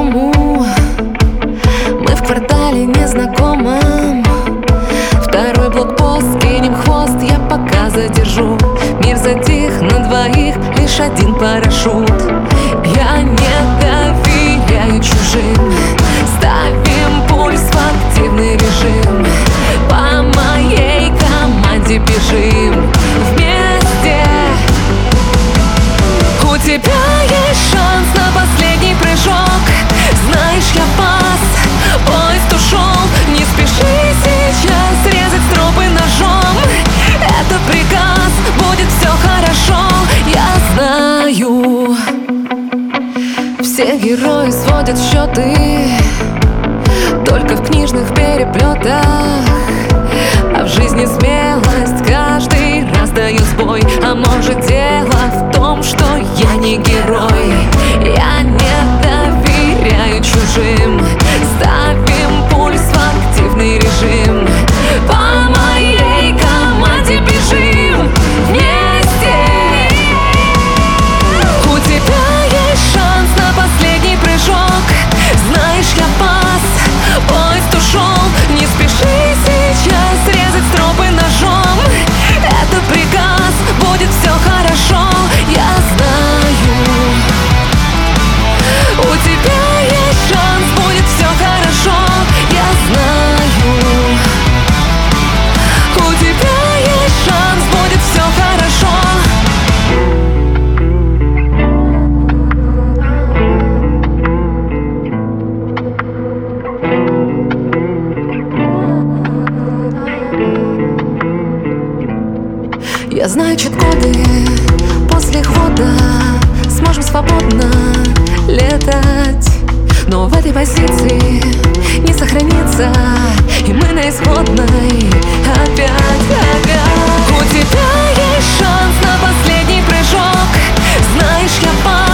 дому. Мы в квартале незнакомом. Второй блокпост, кинем хвост, я пока задержу. Мир затих на двоих, лишь один парашют. Я не доверяю чужим. Ставим пульс в активный режим. По моей команде бежим вместе. У тебя есть шанс на последний прыжок. Знаешь, я пас, поезд ушел. Не спеши сейчас резать стропы ножом. Это приказ, будет все хорошо. Я знаю, все герои сводят счеты только в книжных переплетах. А в жизни смелость каждый раз дает сбой. А может, дело в том, что я не герой. Я не доверяю чужим. Ставим пульс в активный режим. По моей команде бежим вместе. У тебя есть шанс на последний прыжок. Знаешь, я пас, поезд ушел. Не спеши сейчас резать стропы ножом. Это приказ, будет все хорошо. Я знаю, у тебя есть шанс, будет все хорошо. Я знаю, у тебя есть шанс, будет все хорошо. Я знаю чит-коды, после их ввода сможем свободно летать. Но в этой позиции не сохранится, и мы на исходной опять. У тебя есть шанс на последний прыжок. Знаешь, я пас.